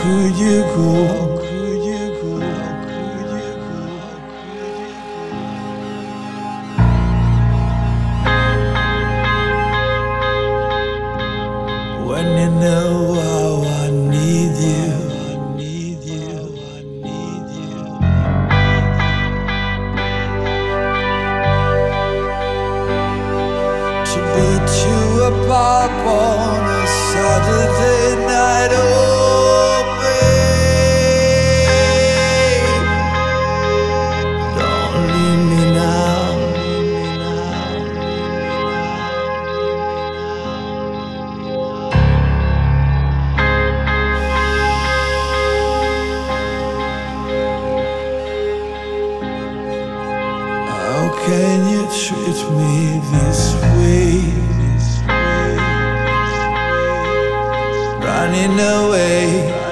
could you go? When you know how I need you, to beat you apart on a Saturday night, oh babe, don't leave me now. How can you treat me this way? Running away